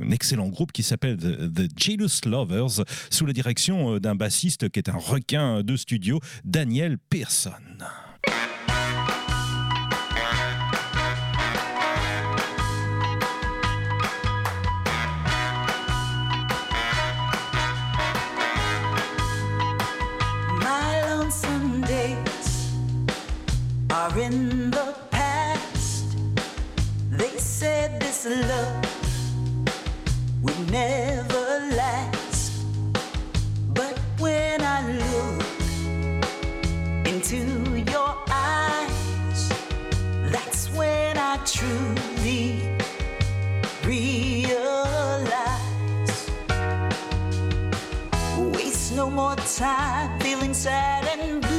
un excellent groupe qui s'appelle The Jealous Lovers, sous la direction d'un bassiste qui est un requin de studio, Daniel Pearson. Are in the past. They said this love would never last. But when I look into your eyes, that's when I truly realize. Waste no more time feeling sad and blue.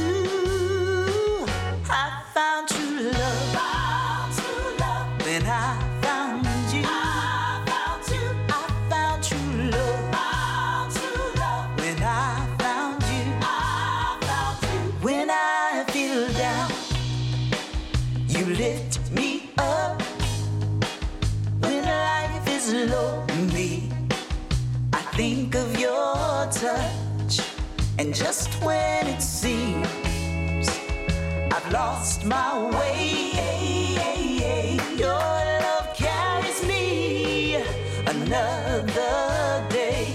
I found true love. When I found you. I found true love. When I found you. When I feel down, you lift me up. When life is lonely, I think of your touch. And just when it seems I've lost my way, your love carries me another day.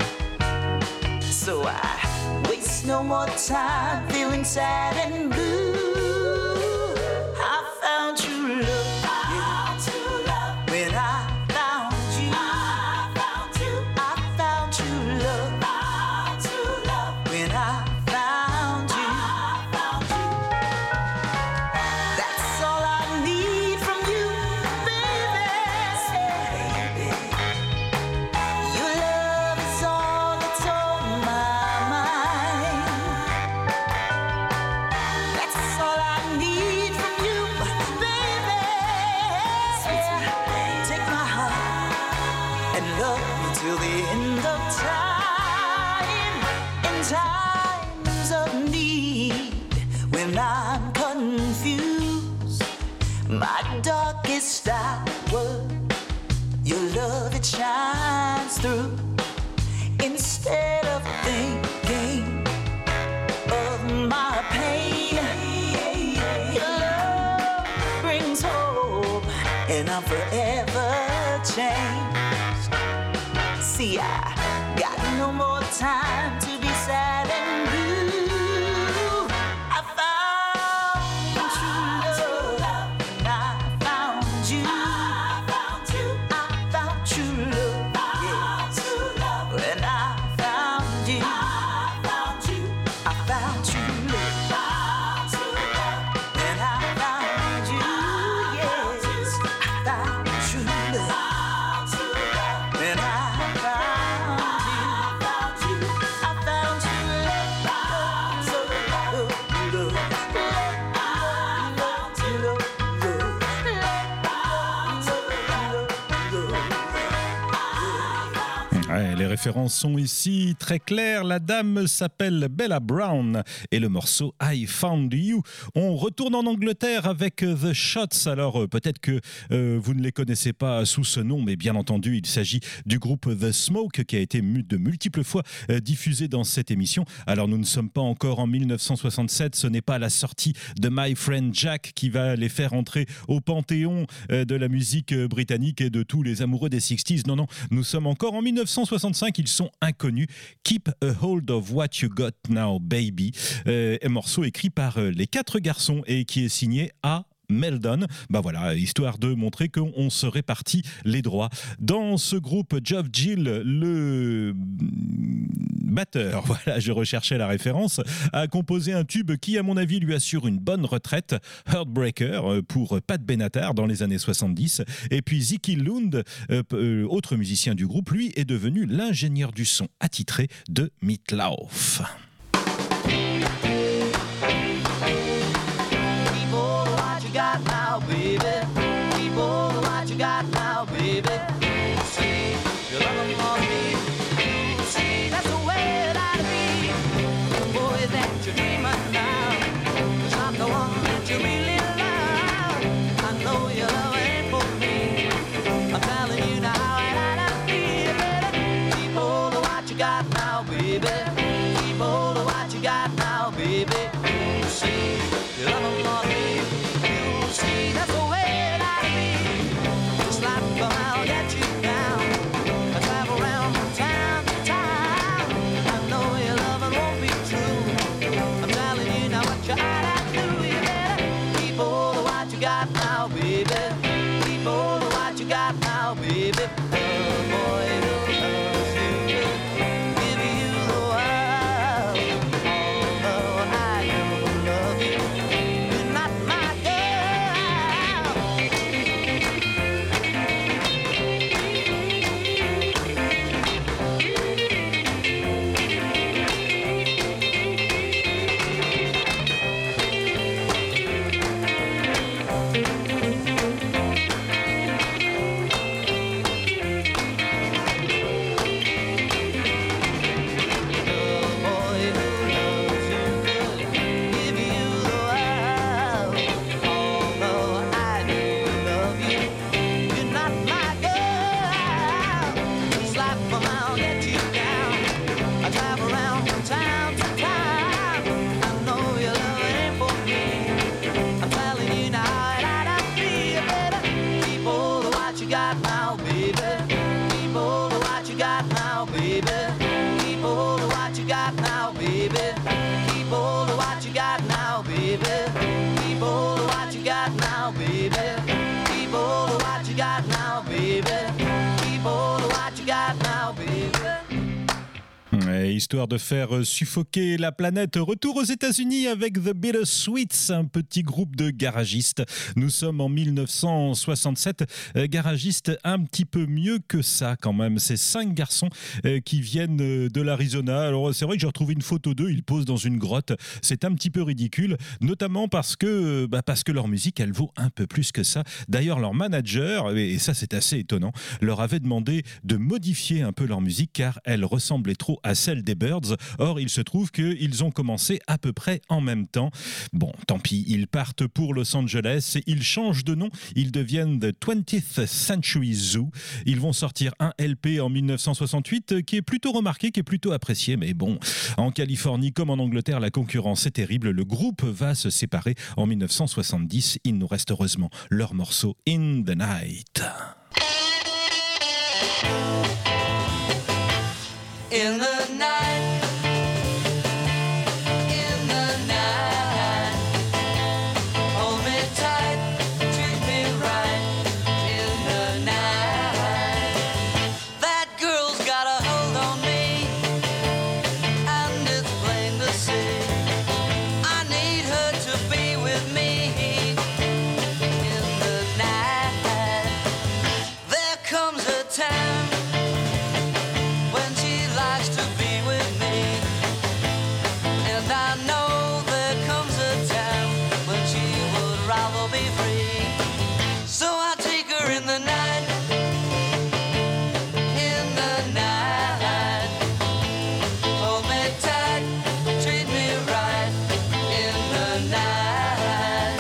So I waste no more time feeling sad and blue. I found true love. When I found you. I found true love. When I found you. That's all I need from you, baby. Your love is all that's on my mind. That's all I need from you, baby. Take my heart and love me till the end of time. In times of need, when I'm confused, my darkest hour, your love it shines through. Instead of thinking of my pain, your love brings hope, and I'm forever changed. See, I got no more time to be sad and blue. I found true love. And I found you. I found true love. Yes. When I found you. I found true love. When I found you. Yes. I found true love. When I found you. I found true Ouais, les références sont ici très claires. La dame s'appelle Bella Brown et le morceau I Found You. On retourne en Angleterre avec The Shots. Alors peut-être que vous ne les connaissez pas sous ce nom, mais bien entendu il s'agit du groupe The Smoke qui a été de multiples fois diffusé dans cette émission. Alors nous ne sommes pas encore en 1967, ce n'est pas la sortie de My Friend Jack qui va les faire entrer au panthéon de la musique britannique et de tous les amoureux des 60s. Non, nous sommes encore en 1965, ils sont inconnus. Keep a hold of what you got now, baby. Un morceau écrit par les 4 garçons et qui est signé A. Meldon, voilà, histoire de montrer qu'on se répartit les droits. Dans ce groupe, Geoff Gill, le batteur, voilà, je recherchais la référence, a composé un tube qui, à mon avis, lui assure une bonne retraite, Heartbreaker, pour Pat Benatar dans les années 70. Et puis Ziggy Lund, autre musicien du groupe, lui est devenu l'ingénieur du son attitré de Meatloaf. Got now, baby. People, what you got now, baby. You see, you love them on me. You see, that's the way that it be. Boy, that you're dreaming now. 'Cause I'm the one that you really love. I know your love ain't for me. I'm telling you now how I feel. baby. Keep hold of what you got now, baby. You see, you love them on me. You see, that's the way it ought to be. Just like the I'll get you down. I travel around from town to town. I know your loving won't be true. I'm telling you now what you ought to do. You better keep hold of what you got now, baby. Keep hold of what you got now, baby. Oh, boy, who loves you will give you the world. Although I don't love you, you're not my girl. Histoire de faire suffoquer la planète, retour aux États-Unis avec The Bittersweets, un petit groupe de garagistes. Nous sommes en 1967, garagistes un petit peu mieux que ça quand même. C'est 5 garçons qui viennent de l'Arizona. Alors c'est vrai que j'ai retrouvé une photo d'eux, ils posent dans une grotte. C'est un petit peu ridicule, notamment parce que leur musique, elle vaut un peu plus que ça. D'ailleurs, leur manager, et ça c'est assez étonnant, leur avait demandé de modifier un peu leur musique car elle ressemblait trop à celle des Birds. Or, il se trouve qu'ils ont commencé à peu près en même temps. Bon, tant pis, ils partent pour Los Angeles, ils changent de nom, ils deviennent The 20th Century Zoo. Ils vont sortir un LP en 1968 qui est plutôt remarqué, qui est plutôt apprécié, mais bon, en Californie comme en Angleterre, la concurrence est terrible. Le groupe va se séparer en 1970. Il nous reste heureusement leur morceau In the Night. In the night, in the night, hold me tight, treat me right. In the night, that girl's got a hold on me, and it's plain to see. I need her to be with me. In the night, there comes a time when she likes to be with me, and I know there comes a time when she would rather be free. So I take her in the night, in the night, hold me tight, treat me right. In the night,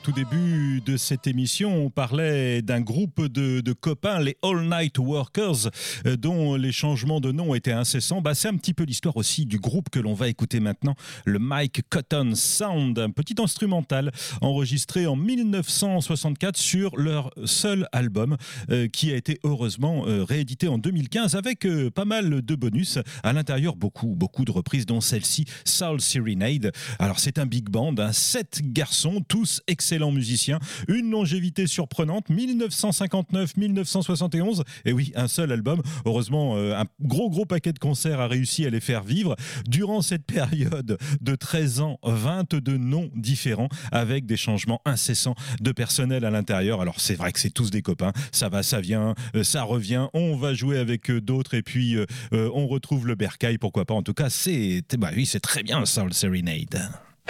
tout début de cette émission, on parlait d'un groupe de copains, les All Night Workers, dont les changements de nom étaient incessants. C'est un petit peu l'histoire aussi du groupe que l'on va écouter maintenant, le Mike Cotton Sound, un petit instrumental enregistré en 1964 sur leur seul album, qui a été heureusement réédité en 2015 avec pas mal de bonus. À l'intérieur, beaucoup de reprises, dont celle-ci, Soul Serenade. Alors c'est un big band, 7 garçons, tous excellents musiciens, une longévité surprenante, 1959-1971, et oui, un seul album. Heureusement, un gros paquet de concerts a réussi à les faire vivre. Durant cette période de 13 ans, 22 noms différents, avec des changements incessants de personnel à l'intérieur. Alors c'est vrai que c'est tous des copains, ça va, ça vient, ça revient, on va jouer avec d'autres, et puis on retrouve le bercail, pourquoi pas. En tout cas, c'est très bien, Soul Serenade.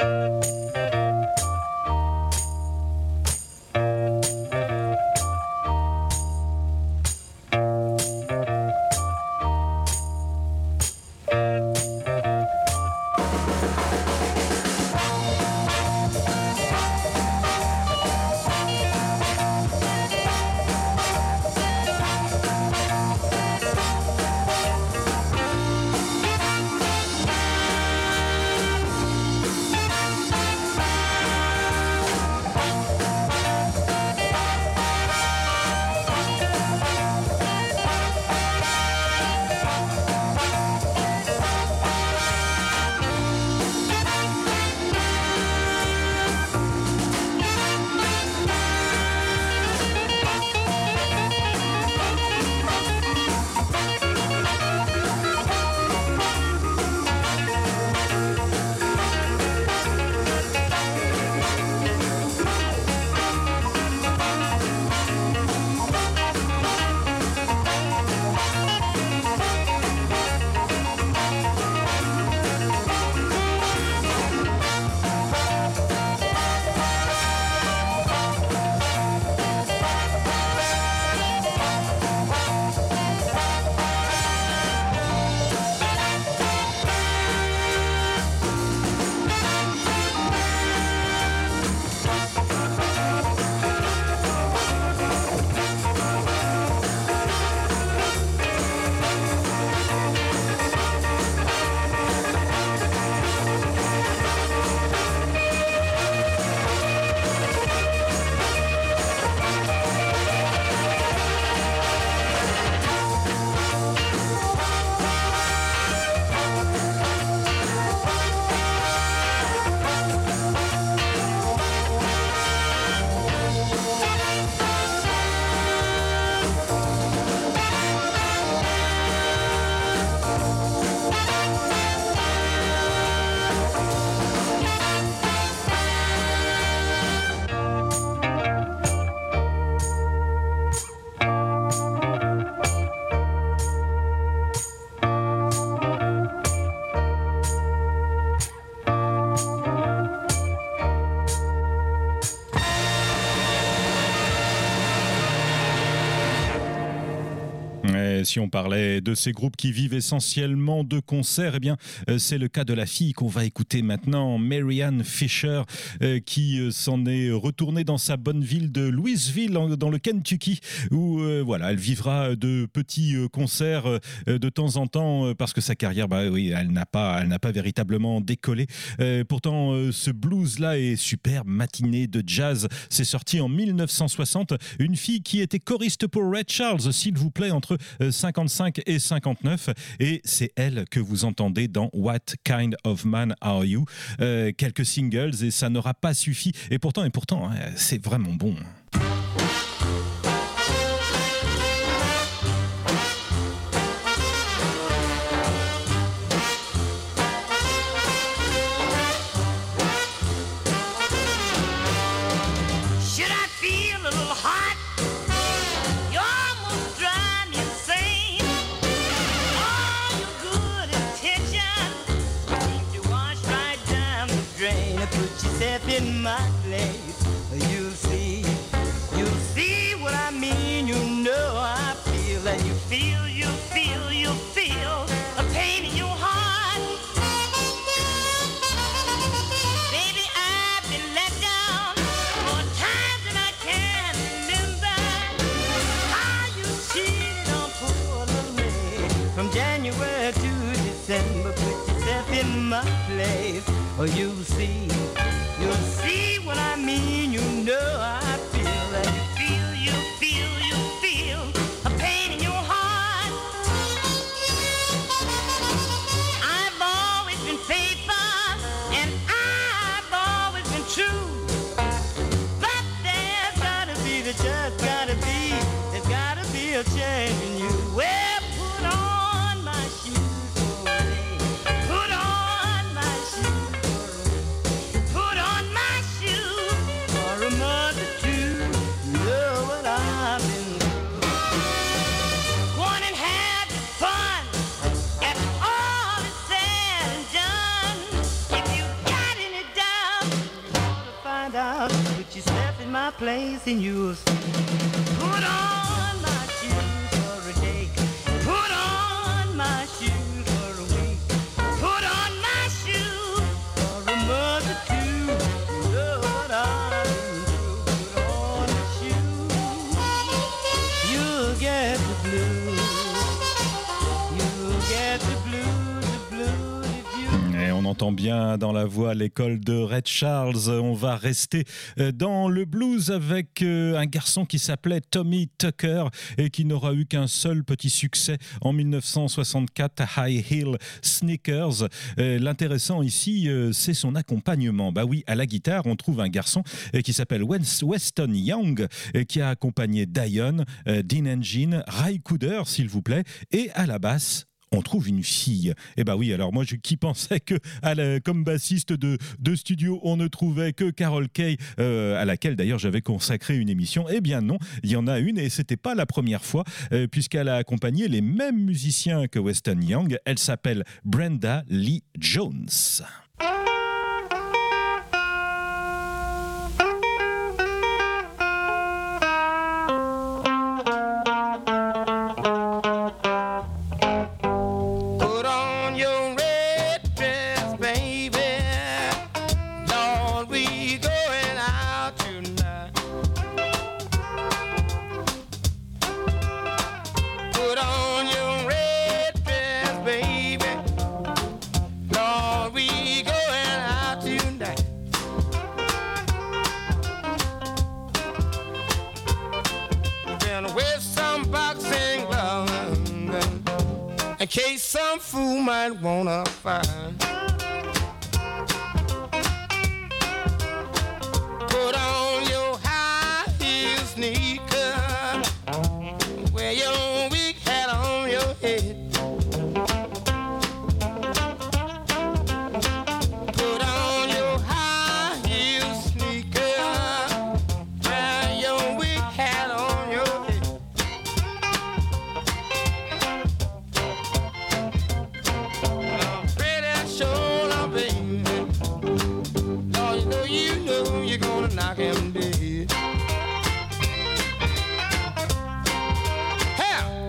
Si on parlait de ces groupes qui vivent essentiellement de concerts, eh bien, c'est le cas de la fille qu'on va écouter maintenant, Marianne Fisher, qui s'en est retournée dans sa bonne ville de Louisville, dans le Kentucky, où elle vivra de petits concerts de temps en temps, parce que sa carrière, elle n'a pas véritablement décollé. Pourtant, ce blues-là est superbe, matinée de jazz. C'est sorti en 1960. Une fille qui était choriste pour Ray Charles, s'il vous plaît, entre 55 et 59, et c'est elle que vous entendez dans What Kind of Man Are You. Quelques singles et ça n'aura pas suffi, et pourtant c'est vraiment bon. In my place, you'll see what I mean. You know I feel, and you feel a pain in your heart. Baby, I've been let down more Oh, you'll see what I mean. You know I feel that you feel a pain in your heart. I've always been faithful and I've always been true. But there's gotta be a change in you. Well, put on my shoes for a day. Put on my shoes. Put on my shoes for a month or two. You know what I've been through. One and have fun after all is said and done. If you got any doubt, you want to find out, put yourself in my place and you'll see. Put on my shoes for a day. Put on my shoes for a week. Put on my shoes for a month or two. You know what I've been through. Put on my shoes. You'll get the blues. You'll get the blues if you. Et on entend bien dans la voix l'école de Red Charles. On va rester dans le blues avec un garçon qui s'appelait Tommy Tucker et qui n'aura eu qu'un seul petit succès en 1964, High Heel Sneakers. L'intéressant ici, c'est son accompagnement. Bah oui, à la guitare, on trouve un garçon qui s'appelle Weston Young qui a accompagné Dion, Dean Engine, Ry Cooder, s'il vous plaît, et à la basse, on trouve une fille. Et bah oui, alors moi qui pensais que comme bassiste de studio, on ne trouvait que Carol Kaye, à laquelle d'ailleurs j'avais consacré une émission. Eh bien non, il y en a une et c'était pas la première fois, puisqu'elle a accompagné les mêmes musiciens que Weston Young. Elle s'appelle Brenda Lee Jones. Put on your red dress, baby. Lord, we going out tonight. Put on your red dress, baby. Lord, we going out tonight. Gonna wear some boxing gloves in case some fool might wanna find. Put on your high heel sneaker, wear your big hat on your head. Put on your high heel sneaker, wear your big hat on your head. Pretty sure, baby. Lord, you know you're gonna knock him dead. Hell.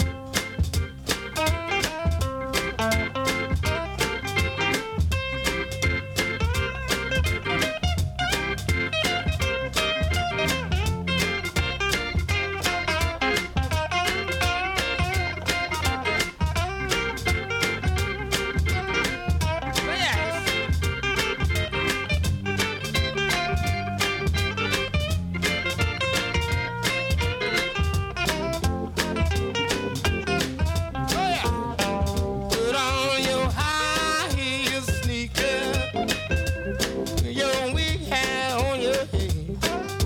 Yes. Oh yeah. Put on your high heel sneaker, your wig hat on your head.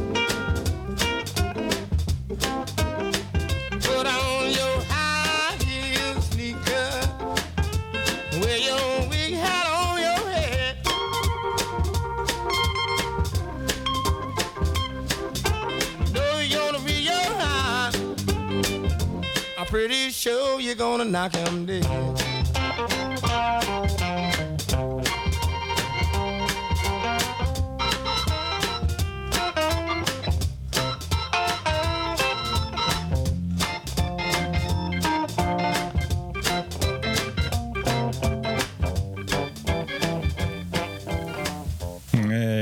Put on your high heel sneaker, wear your wig hat on your head. Know you're gonna be your high. I'm pretty sure you're gonna knock him dead.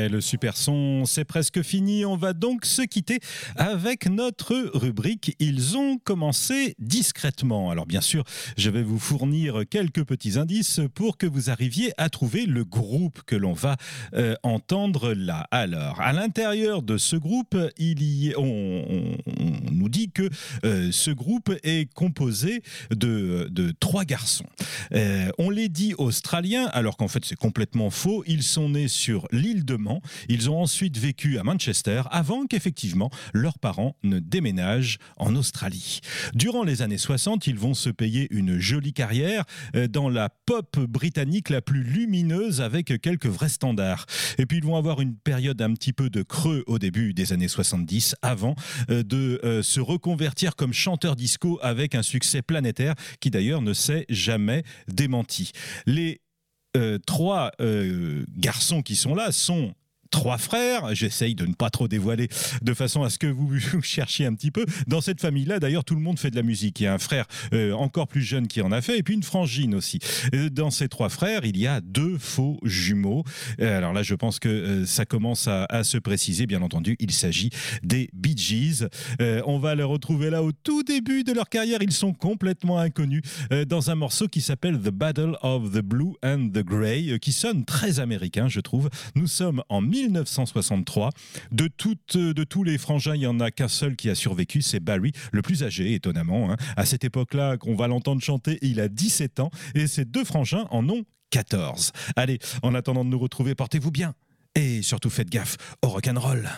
Le super son, c'est presque fini. On va donc se quitter avec notre rubrique. Ils ont commencé discrètement. Alors bien sûr, je vais vous fournir quelques petits indices pour que vous arriviez à trouver le groupe que l'on va entendre là. Alors, à l'intérieur de ce groupe, on nous dit que ce groupe est composé de 3 garçons. On les dit australiens, alors qu'en fait c'est complètement faux. Ils sont nés sur l'île de Man. Ils ont ensuite vécu à Manchester avant qu'effectivement leurs parents ne déménagent en Australie. Durant les années 60, ils vont se payer une jolie carrière dans la pop britannique la plus lumineuse avec quelques vrais standards. Et puis ils vont avoir une période un petit peu de creux au début des années 70 avant de se reconvertir comme chanteur disco avec un succès planétaire qui d'ailleurs ne s'est jamais démenti. Les 3 garçons qui sont là sont 3 frères, j'essaye de ne pas trop dévoiler de façon à ce que vous cherchiez un petit peu. Dans cette famille-là, d'ailleurs, tout le monde fait de la musique. Il y a un frère encore plus jeune qui en a fait, et puis une frangine aussi. Dans ces 3 frères, il y a 2 faux jumeaux. Alors là, je pense que ça commence à se préciser. Bien entendu, il s'agit des Bee Gees. On va les retrouver là au tout début de leur carrière. Ils sont complètement inconnus dans un morceau qui s'appelle The Battle of the Blue and the Grey, qui sonne très américain, je trouve. Nous sommes en 1963. De tous les frangins, il n'y en a qu'un seul qui a survécu, c'est Barry, le plus âgé, étonnamment. À cette époque-là, qu'on va l'entendre chanter, il a 17 ans et ses 2 frangins en ont 14. Allez, en attendant de nous retrouver, portez-vous bien et surtout faites gaffe au rock'n'roll.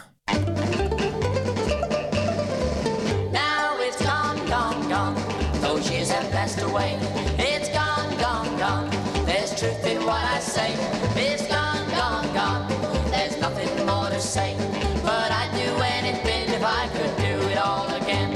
Now it's gone, gone, gone. Those years have passed away. It's gone, gone, gone. There's truth in what I say. It's gone, gone, gone. There's nothing more to say. But I'd do anything if I could do it all again.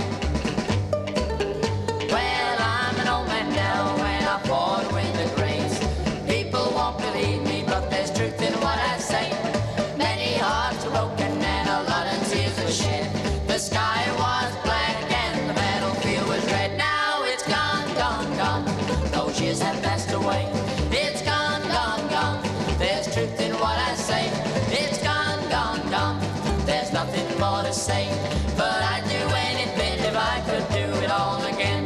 Well, I'm an old man now and I fought with the graves. People won't believe me, but there's truth in what I say. Many hearts are broken and a lot of tears are shed. The sky was black and the battlefield was red. Now it's gone, gone, gone. Those years have passed away. It's gone, gone, gone. There's truth in what I say. It's gone, gone, gone. There's nothing more to say. But I'd do anything if I could do it all again.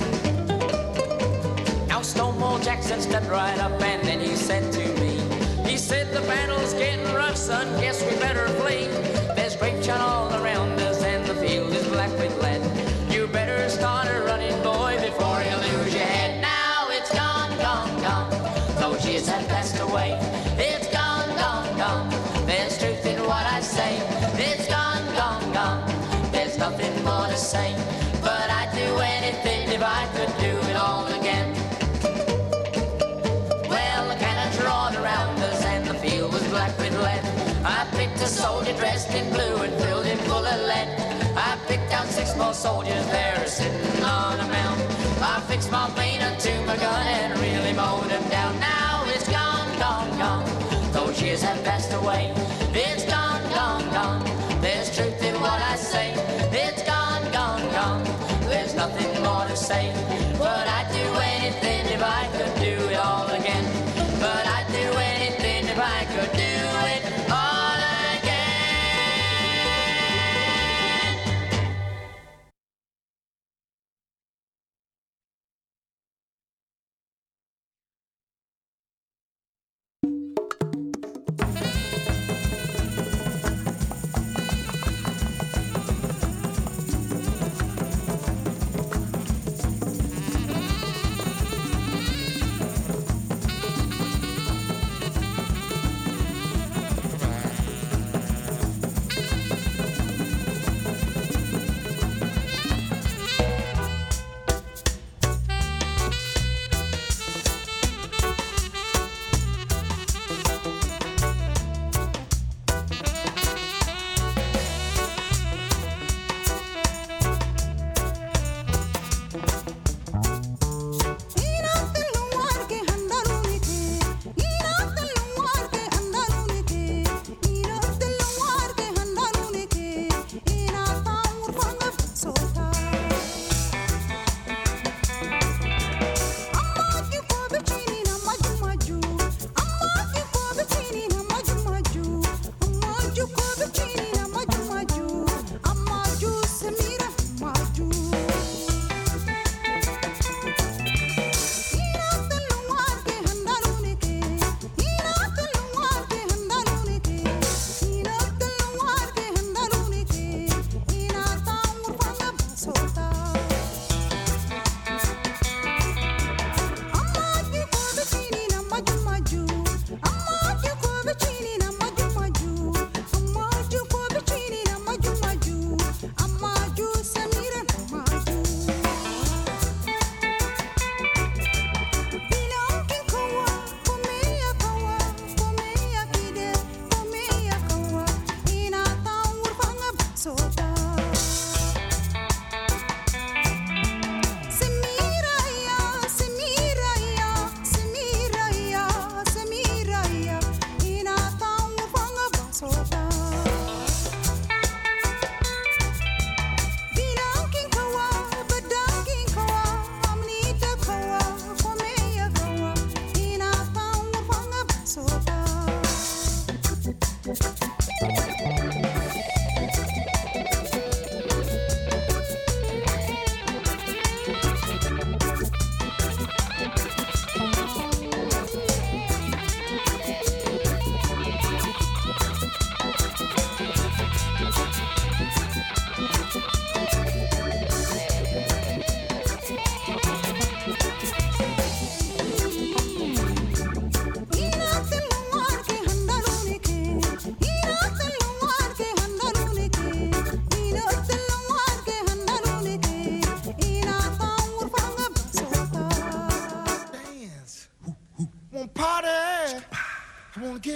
Now Stonewall Jackson stepped right up and then he said to me, he said the battle's getting rough, son, guess we better flee. There's grapeshot all around us and the field is black with lead. You better start a running, boy, before you lose your head. Now it's gone, gone, gone. Those years have passed away. It's gone, gone, gone. There's truth in what I say. It's gone, gone, gone. There's nothing more to say. But I'd do anything if I could do it all again. Well, the cannons roared around us and the field was black with lead. I picked a soldier dressed in blue and filled him full of lead. I picked out 6 more soldiers there sitting on a mound. I fixed my vein onto my gun and really mowed them down. Now it's gone, gone, gone. Those years have passed away. It's gone, gone, gone. There's truth in what I say. It's gone, gone, gone. There's nothing more to say. But I'd do anything if I could do it all again. But I'd do anything if I could do it all again.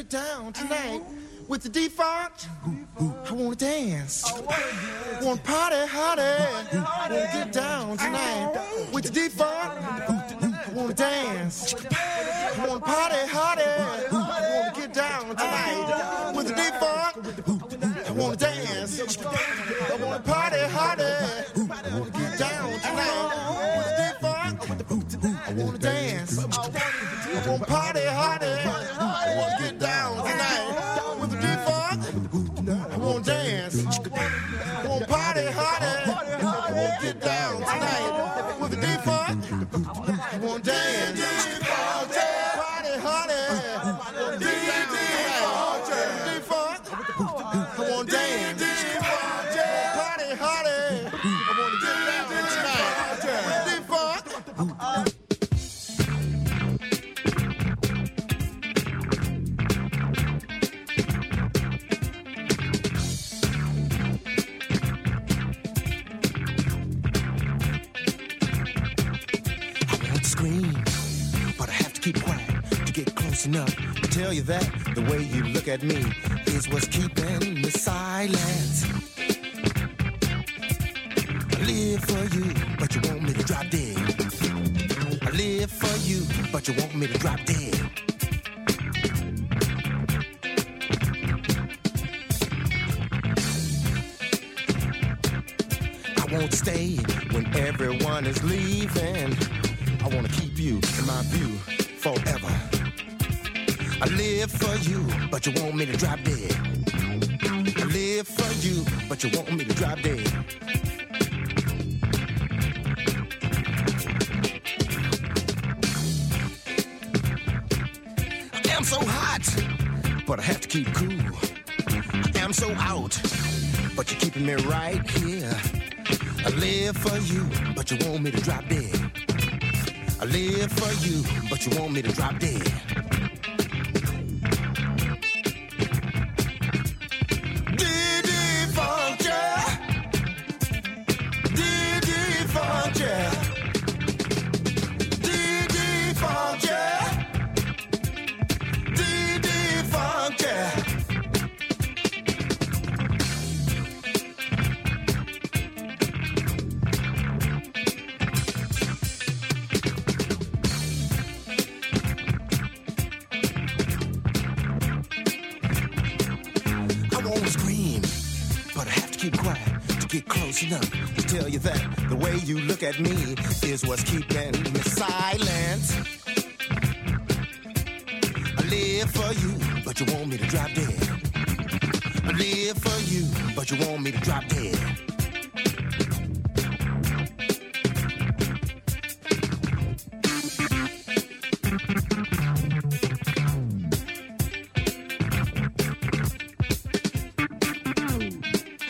get down tonight with the D-Funk. I wanna dance. Wanna party hardy. Wanna get down tonight with the D-Funk. I wanna dance. Wanna party hardy. Wanna get down tonight with the D-Funk. I wanna dance. I wanna party hardy. I wanna get down tonight with the D-Funk. I wanna dance. I wanna party hardy. I wanna get down tonight with the D-Funk. I wanna dance. I wanna party hardy. I wanna get down tonight with the D-Funk. I wanna dance. Party hardy. D-Funk. I wanna dance. Party hardy. I wanna get down tonight. D-Funk. But I have to keep quiet to get close enough to tell you that the way you look at me is what's keeping me silent. I live for you, but you want me to drop dead. I live for you, but you want me to drop dead. I won't stay when everyone is leaving. I wanna keep you in my view forever. I live for you, but you want me to drop dead. I live for you, but you want me to drop dead. I am so hot, but I have to keep cool. I am so out, but you're keeping me right here. I live for you, but you want me to drop dead. I live for you, but you want me to drop dead. D-Funk, yeah. D-Funk, yeah. D-Funk, yeah. D-Funk, yeah. Keep quiet to get close enough to tell you that the way you look at me is what's keeping me silent. I live for you, but you want me to drop dead. I live for you, but you want me to drop dead.